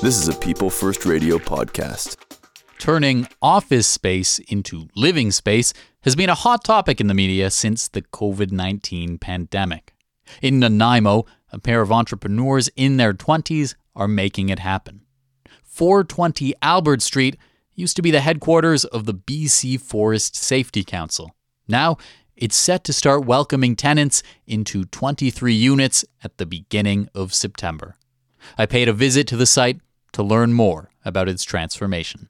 This is a People First Radio podcast. Turning office space into living space has been a hot topic in the media since the COVID-19 pandemic. In Nanaimo, a pair of entrepreneurs in their 20s are making it happen. 420 Albert Street used to be the headquarters of the BC Forest Safety Council. Now, it's set to start welcoming tenants into 23 units at the beginning of September. I paid a visit to the site to learn more about its transformation.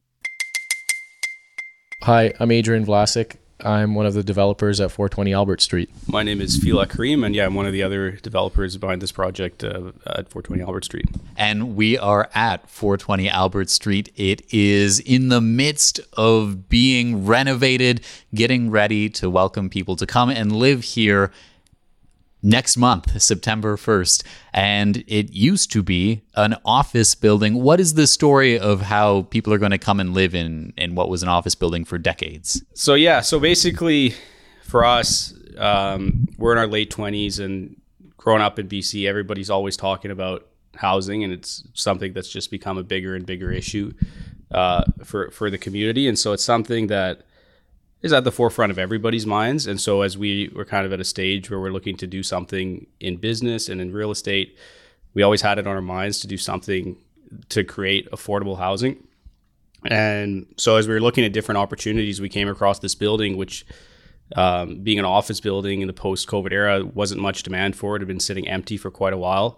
Hi, I'm Adrian Vlasic. I'm one of the developers at 420 Albert Street. My name is Fila Kareem, and I'm one of the other developers behind this project at 420 Albert Street. And we are at 420 Albert Street. It is in the midst of being renovated, getting ready to welcome people to come and live here next month, September 1st. And it used to be an office building. What is the story of how people are going to come and live in what was an office building for decades? So basically for us, we're in our late 20s, and growing up in BC, everybody's always talking about housing, and it's something that's just become a bigger and bigger issue for the community. And so it's something that is at the forefront of everybody's minds. And so as we were kind of at a stage where we're looking to do something in business and in real estate, we always had it on our minds to do something to create affordable housing. And so as we were looking at different opportunities, we came across this building, which being an office building in the post-COVID era, wasn't much demand for it. It had been sitting empty for quite a while.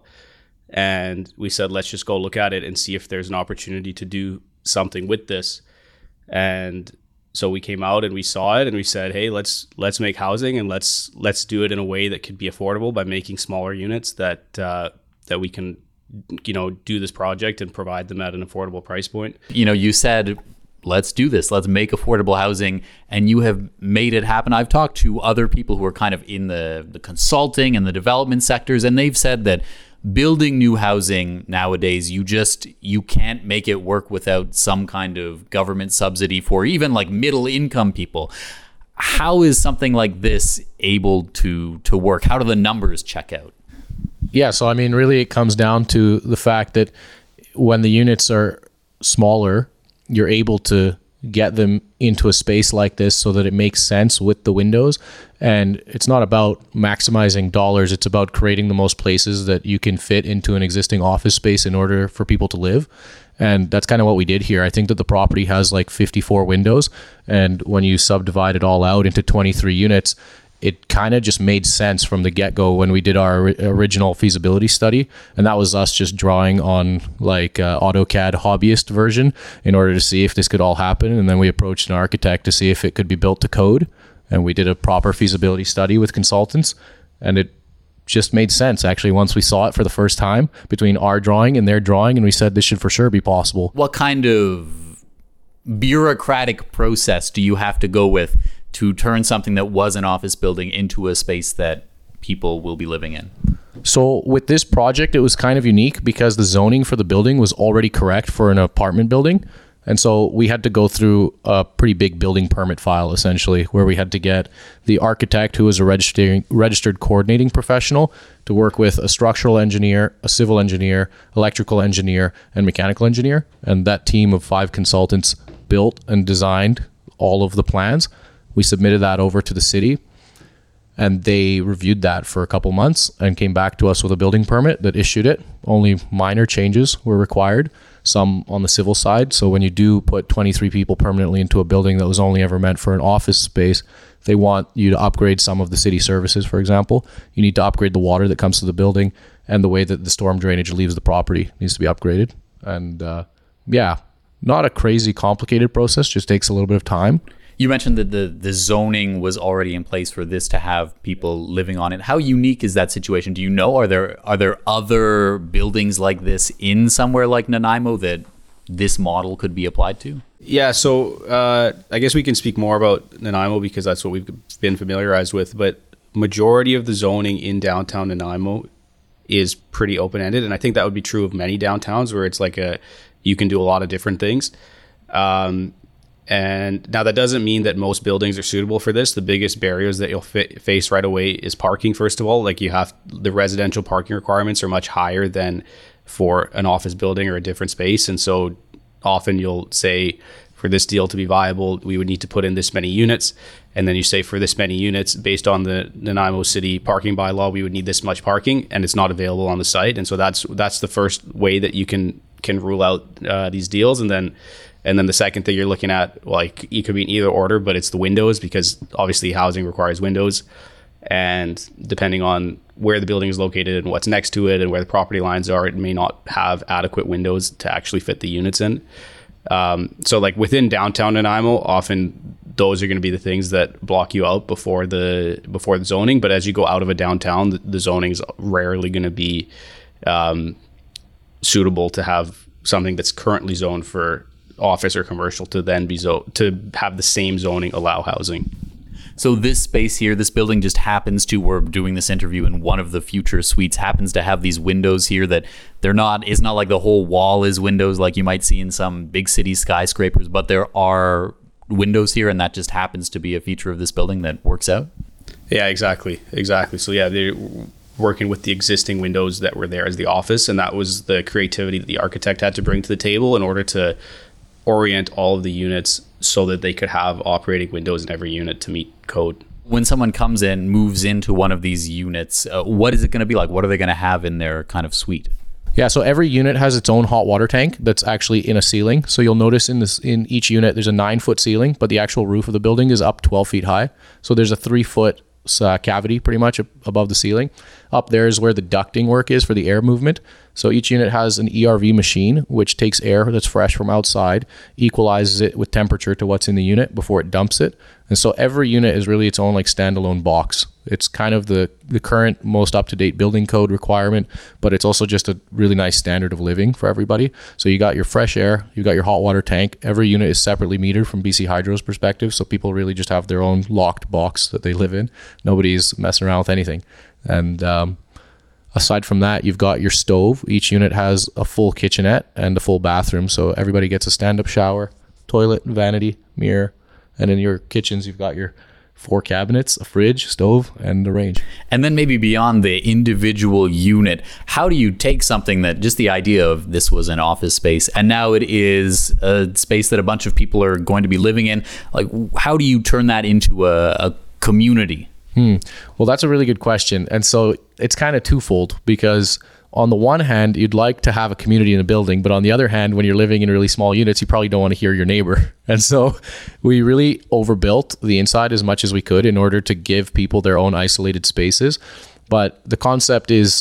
And we said, let's just go look at it and see if there's an opportunity to do something with this. And so we came out and we saw it and we said, hey, let's make housing, and let's do it in a way that could be affordable by making smaller units that we can, do this project and provide them at an affordable price point. You said, let's do this, let's make affordable housing, and you have made it happen. I've talked to other people who are kind of in the consulting and the development sectors, and they've said that building new housing nowadays, you can't make it work without some kind of government subsidy for even like middle income people. How is something like this able to work? How do the numbers check out? Yeah, so really it comes down to the fact that when the units are smaller, you're able to get them into a space like this so that it makes sense with the windows. And it's not about maximizing dollars, it's about creating the most places that you can fit into an existing office space in order for people to live. And that's kind of what we did here. I think that the property has like 54 windows, and when you subdivide it all out into 23 units, it kind of just made sense from the get-go when we did our original feasibility study. And that was us just drawing on like AutoCAD hobbyist version in order to see if this could all happen. And then we approached an architect to see if it could be built to code. And we did a proper feasibility study with consultants. And it just made sense, actually, once we saw it for the first time between our drawing and their drawing. And we said this should for sure be possible. What kind of bureaucratic process do you have to go with to turn something that was an office building into a space that people will be living in? So with this project, it was kind of unique because the zoning for the building was already correct for an apartment building. And so we had to go through a pretty big building permit file, essentially, where we had to get the architect, who was a registered coordinating professional, to work with a structural engineer, a civil engineer, electrical engineer, and mechanical engineer. And that team of 5 consultants built and designed all of the plans. We submitted that over to the city, and they reviewed that for a couple months and came back to us with a building permit that issued it. Only minor changes were required, some on the civil side. So when you do put 23 people permanently into a building that was only ever meant for an office space, they want you to upgrade some of the city services, for example. You need to upgrade the water that comes to the building, and the way that the storm drainage leaves the property needs to be upgraded. And not a crazy complicated process, just takes a little bit of time. You mentioned that the zoning was already in place for this to have people living on it. How unique is that situation? Do you know, are there other buildings like this in somewhere like Nanaimo that this model could be applied to? Yeah, so I guess we can speak more about Nanaimo because that's what we've been familiarized with. But majority of the zoning in downtown Nanaimo is pretty open-ended, and I think that would be true of many downtowns where it's like you can do a lot of different things. And now that doesn't mean that most buildings are suitable for this. The biggest barriers that you'll face right away is parking. First of all, like the residential parking requirements are much higher than for an office building or a different space. And so often you'll say, for this deal to be viable, we would need to put in this many units. And then you say, for this many units, based on the Nanaimo City parking bylaw, we would need this much parking, and it's not available on the site. And so that's the first way that you can rule out these deals. And then the second thing you're looking at, like, it could be in either order, but it's the windows, because obviously housing requires windows. And depending on where the building is located and what's next to it and where the property lines are, it may not have adequate windows to actually fit the units in. So like within downtown Nanaimo, often those are going to be the things that block you out before the zoning. But as you go out of a downtown, the zoning is rarely going to be suitable to have something that's currently zoned for office or commercial to then be to have the same zoning allow housing. So this space here, this building just happens to, we're doing this interview in one of the future suites, happens to have these windows here that it's not like the whole wall is windows like you might see in some big city skyscrapers, but there are windows here, and that just happens to be a feature of this building that works out? Yeah, exactly. So yeah, they're working with the existing windows that were there as the office, and that was the creativity that the architect had to bring to the table in order to orient all of the units so that they could have operating windows in every unit to meet code. When someone comes in, moves into one of these units, what is it going to be like? What are they going to have in their kind of suite? Yeah, so every unit has its own hot water tank that's actually in a ceiling. So you'll notice in each unit, there's a 9-foot ceiling, but the actual roof of the building is up 12 feet high. So there's a 3-foot cavity pretty much above the ceiling. Up there is where the ducting work is for the air movement. So each unit has an ERV machine, which takes air that's fresh from outside, equalizes it with temperature to what's in the unit before it dumps it. And so every unit is really its own like standalone box. It's kind of the current most up-to-date building code requirement, but it's also just a really nice standard of living for everybody. So you got your fresh air, you got your hot water tank. Every unit is separately metered from BC Hydro's perspective, so people really just have their own locked box that they live in. Nobody's messing around with anything. And aside from that, you've got your stove. Each unit has a full kitchenette and a full bathroom, so everybody gets a stand-up shower, toilet, vanity, mirror. And in your kitchens, you've got your 4 cabinets, a fridge, stove, and a range. And then maybe beyond the individual unit, how do you take something that just the idea of this was an office space and now it is a space that a bunch of people are going to be living in? Like, how do you turn that into a community? Well, that's a really good question. And so it's kind of twofold, because on the one hand, you'd like to have a community in a building, but on the other hand, when you're living in really small units, you probably don't want to hear your neighbor. And so we really overbuilt the inside as much as we could in order to give people their own isolated spaces. But the concept is,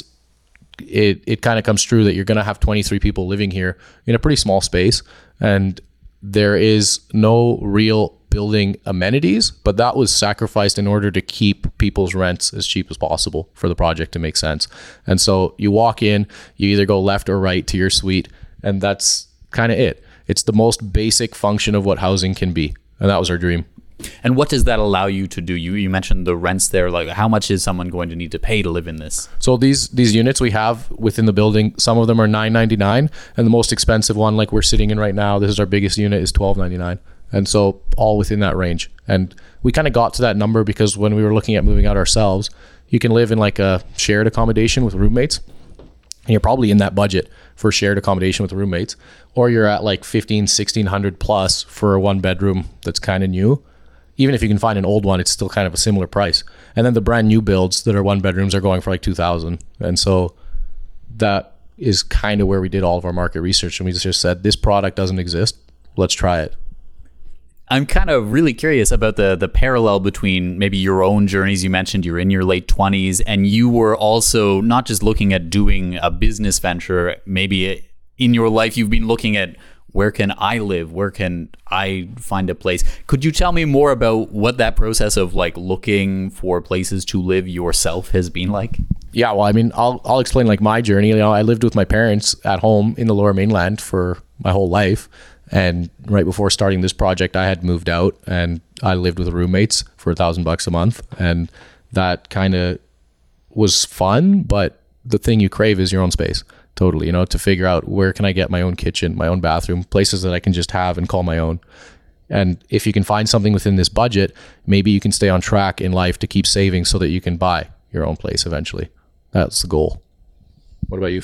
it kind of comes true that you're going to have 23 people living here in a pretty small space, and there is no real building amenities, but that was sacrificed in order to keep people's rents as cheap as possible for the project to make sense. And so you walk in, you either go left or right to your suite, and that's kind of it. It's the most basic function of what housing can be, and that was our dream. And what does that allow you to do? You mentioned the rents there. Like, how much is someone going to need to pay to live in this? So these units we have within the building, some of them are $9.99, and the most expensive one, like we're sitting in right now, this is our biggest unit, is $12.99. And so all within that range. And we kind of got to that number because when we were looking at moving out ourselves, you can live in like a shared accommodation with roommates, and you're probably in that budget for shared accommodation with roommates, or you're at like $1,500-$1,600 plus for a 1-bedroom that's kind of new. Even if you can find an old one, it's still kind of a similar price. And then the brand new builds that are 1-bedrooms are going for like $2,000. And so that is kind of where we did all of our market research, and we just said, this product doesn't exist, let's try it. I'm kind of really curious about the parallel between maybe your own journeys. You mentioned you're in your late 20s, and you were also not just looking at doing a business venture. Maybe in your life, you've been looking at, where can I live? Where can I find a place? Could you tell me more about what that process of like looking for places to live yourself has been like? Yeah, well, I mean, I'll explain like my journey. You know, I lived with my parents at home in the Lower Mainland for my whole life. And right before starting this project, I had moved out and I lived with roommates for $1,000 a month. And that kind of was fun, but the thing you crave is your own space. Totally, you know, to figure out where can I get my own kitchen, my own bathroom, places that I can just have and call my own. And if you can find something within this budget, maybe you can stay on track in life to keep saving so that you can buy your own place eventually. That's the goal. What about you, Fee?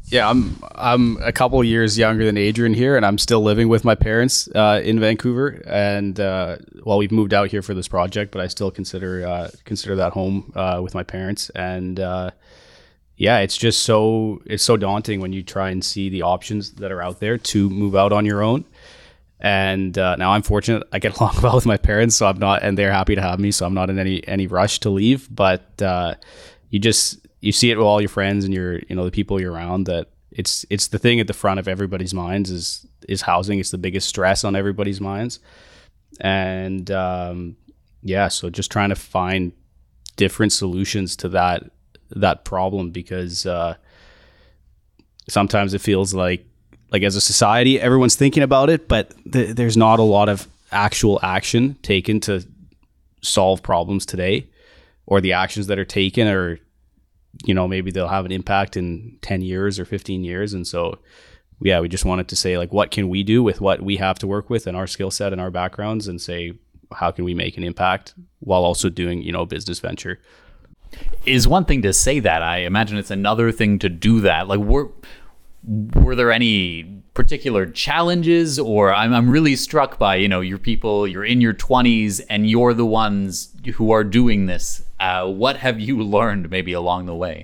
Yeah, I'm a couple years younger than Adrian here, and I'm still living with my parents in Vancouver. And we've moved out here for this project, but I still consider that home with my parents. And it's so daunting when you try and see the options that are out there to move out on your own. And now I'm fortunate; I get along well with my parents, so I'm not, and they're happy to have me, so I'm not in any rush to leave. But you see it with all your friends and the people you're around, that it's the thing at the front of everybody's minds is housing. It's the biggest stress on everybody's minds. And so just trying to find different solutions to that problem, because sometimes it feels like as a society, everyone's thinking about it, but there's not a lot of actual action taken to solve problems today, or the actions that are taken are, maybe they'll have an impact in 10 years or 15 years. And so, we just wanted to say, like, what can we do with what we have to work with and our skill set and our backgrounds, and say, how can we make an impact while also doing, a business venture? Is one thing to say that. I imagine it's another thing to do that. Like, were there any particular challenges, or I'm really struck by, your people, you're in your 20s and you're the ones who are doing this. What have you learned maybe along the way?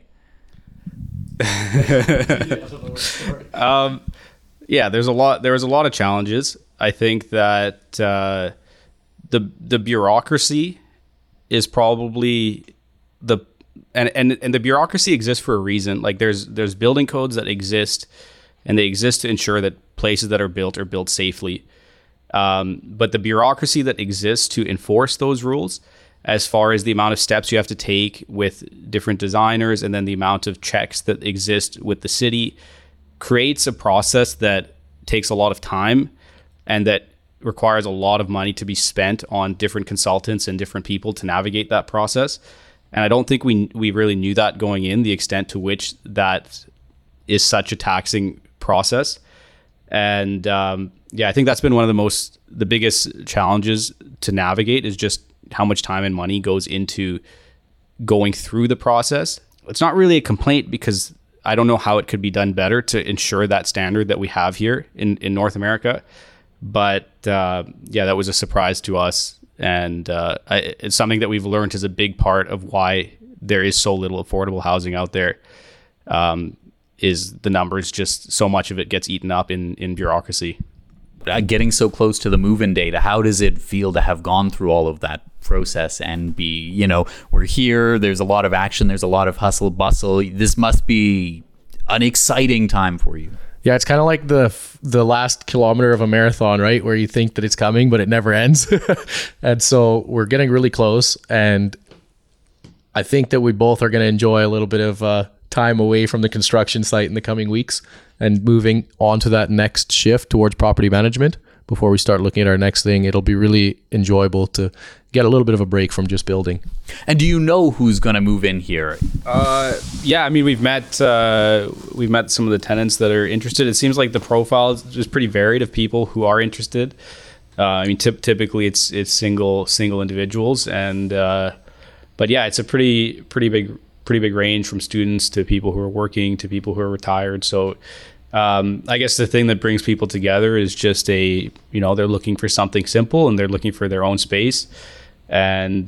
There was a lot of challenges. I think that the bureaucracy is probably and the bureaucracy exists for a reason. Like, there's building codes that exist, and they exist to ensure that places that are built safely. But the bureaucracy that exists to enforce those rules, as far as the amount of steps you have to take with different designers, and then the amount of checks that exist with the city, creates a process that takes a lot of time, and that requires a lot of money to be spent on different consultants and different people to navigate that process. And I don't think we really knew that going in, the extent to which that is such a taxing process. And I think that's been one of the biggest challenges to navigate, is just how much time and money goes into going through the process. It's not really a complaint, because I don't know how it could be done better to ensure that standard that we have here in North America. But that was a surprise to us. And it's something that we've learned is a big part of why there is so little affordable housing out there, is the numbers, just so much of it gets eaten up in bureaucracy. Getting so close to the move-in date, how does it feel to have gone through all of that process and be, we're here, there's a lot of action, there's a lot of hustle bustle. This must be an exciting time for you. Yeah, it's kind of like the last kilometer of a marathon, right? Where you think that it's coming, but it never ends. And so we're getting really close. And I think that we both are going to enjoy a little bit of time away from the construction site in the coming weeks, and moving on to that next shift towards property management before we start looking at our next thing. It'll be really enjoyable to get a little bit of a break from just building. And do you know who's going to move in here? We've met some of the tenants that are interested. It seems like the profile is just pretty varied of people who are interested. Typically it's single individuals, and it's a pretty big range, from students to people who are working to people who are retired. So I guess the thing that brings people together is just they're looking for something simple, and they're looking for their own space. And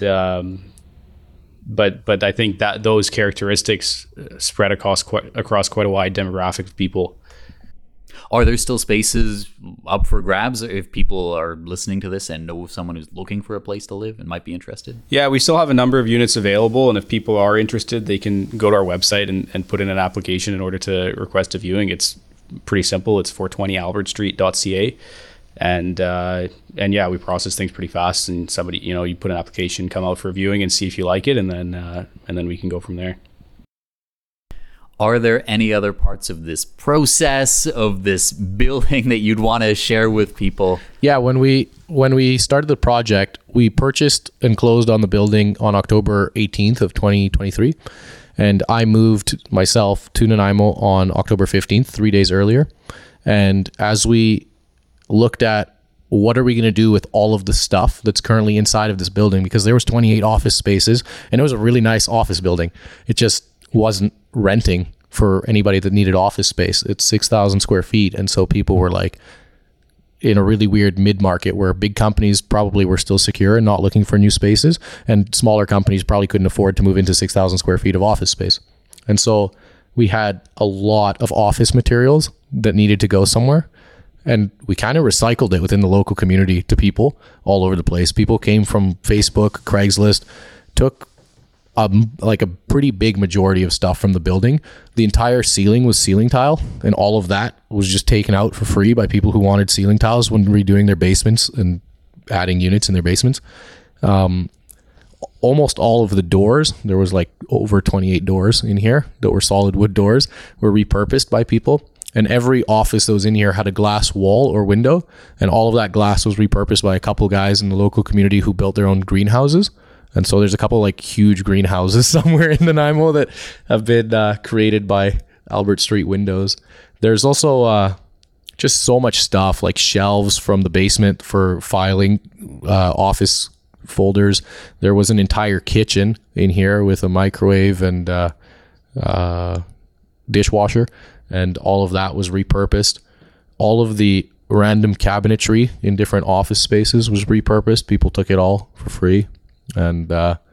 but I think that those characteristics spread across quite a wide demographic of people. Are there still spaces up for grabs if people are listening to this and know of someone who's looking for a place to live and might be interested? Yeah, we still have a number of units available, and if people are interested, they can go to our website and put in an application in order to request a viewing. It's pretty simple. It's 420albertstreet.ca. And we process things pretty fast, and somebody, you put an application, come out for a viewing and see if you like it, and then we can go from there. Are there any other parts of this process, of this building, that you'd want to share with people? Yeah, when we started the project, we purchased and closed on the building on October 18th of 2023. And I moved myself to Nanaimo on October 15th, 3 days earlier. And as we looked at what are we going to do with all of the stuff that's currently inside of this building, because there was 28 office spaces, and it was a really nice office building. It just wasn't renting for anybody that needed office space. It's 6,000 square feet. And so people were like in a really weird mid-market where big companies probably were still secure and not looking for new spaces, and smaller companies probably couldn't afford to move into 6,000 square feet of office space. And so we had a lot of office materials that needed to go somewhere. And we kind of recycled it within the local community to people all over the place. People came from Facebook, Craigslist, took like a pretty big majority of stuff from the building. The entire ceiling was ceiling tile, and all of that was just taken out for free by people who wanted ceiling tiles when redoing their basements and adding units in their basements. Almost all of the doors, there was like over 28 doors in here that were solid wood doors, were repurposed by people. And every office that was in here had a glass wall or window, and all of that glass was repurposed by a couple guys in the local community who built their own greenhouses. And so there's a couple like huge greenhouses somewhere in Nanaimo that have been created by Albert Street Windows. There's also just so much stuff, like shelves from the basement for filing office folders. There was an entire kitchen in here with a microwave and dishwasher, and all of that was repurposed. All of the random cabinetry in different office spaces was repurposed. People took it all for free. And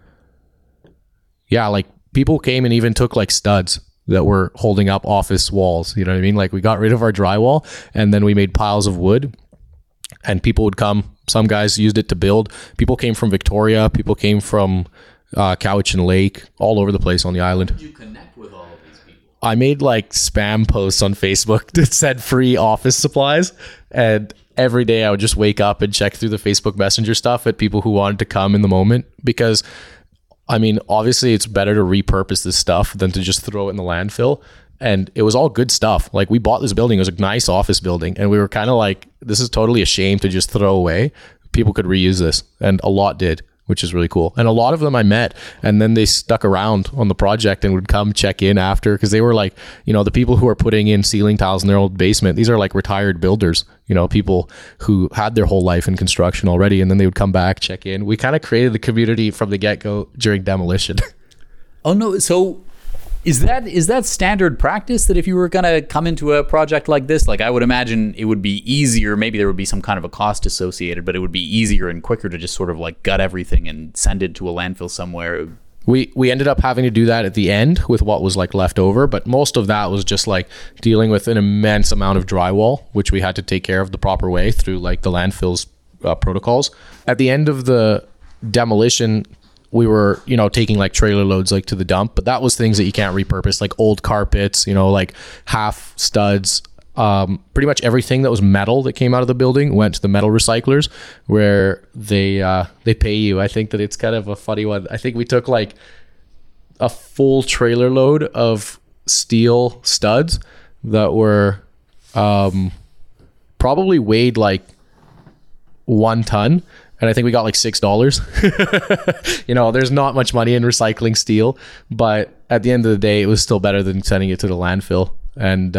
like people came and even took like studs that were holding up office walls. You know what I mean? Like we got rid of our drywall and then we made piles of wood, and people would come. Some guys used it to build. People came from Victoria. People came from Cowichan Lake, all over the place on the island. How did you connect with all of these people? I made like spam posts on Facebook that said free office supplies, and every day I would just wake up and check through the Facebook Messenger stuff at people who wanted to come in the moment, because I mean, obviously it's better to repurpose this stuff than to just throw it in the landfill. And it was all good stuff. Like we bought this building, it was a nice office building, and we were kind of like, this is totally a shame to just throw away. People could reuse this, and a lot did, which is really cool. And a lot of them I met, and then they stuck around on the project and would come check in after, because they were like, you know, the people who are putting in ceiling tiles in their old basement, these are like retired builders, you know, people who had their whole life in construction already, and then they would come back, check in. We kind of created the community from the get-go during demolition. Oh no, so is that standard practice, that if you were going to come into a project like this, like I would imagine it would be easier, maybe there would be some kind of a cost associated, but it would be easier and quicker to just sort of like gut everything and send it to a landfill somewhere? We ended up having to do that at the end with what was like left over, but most of that was just like dealing with an immense amount of drywall, which we had to take care of the proper way through like the landfill's protocols. At the end of the demolition, we were, you know, taking like trailer loads like to the dump, but that was things that you can't repurpose, like old carpets, you know, like half studs. Pretty much everything that was metal that came out of the building went to the metal recyclers, where they pay you. I think that it's kind of a funny one. I think we took like a full trailer load of steel studs that were probably weighed like 1 ton. And I think we got like $6. You know, there's not much money in recycling steel, but at the end of the day, it was still better than sending it to the landfill. And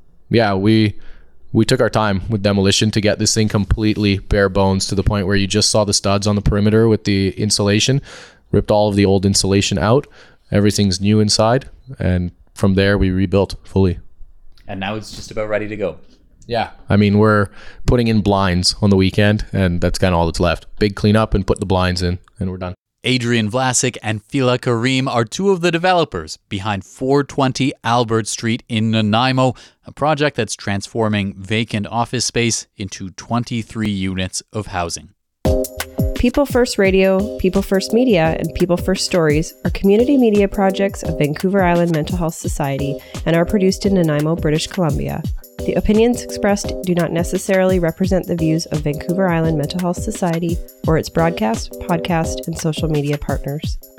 we took our time with demolition to get this thing completely bare bones, to the point where you just saw the studs on the perimeter with the insulation, ripped all of the old insulation out. Everything's new inside. And from there, we rebuilt fully. And now it's just about ready to go. Yeah. I mean, we're putting in blinds on the weekend, and that's kind of all that's left. Big cleanup and put the blinds in, and we're done. Adrian Vlasic and Fila Karim are two of the developers behind 420 Albert Street in Nanaimo, a project that's transforming vacant office space into 23 units of housing. People First Radio, People First Media, and People First Stories are community media projects of Vancouver Island Mental Health Society and are produced in Nanaimo, British Columbia. The opinions expressed do not necessarily represent the views of Vancouver Island Mental Health Society or its broadcast, podcast, and social media partners.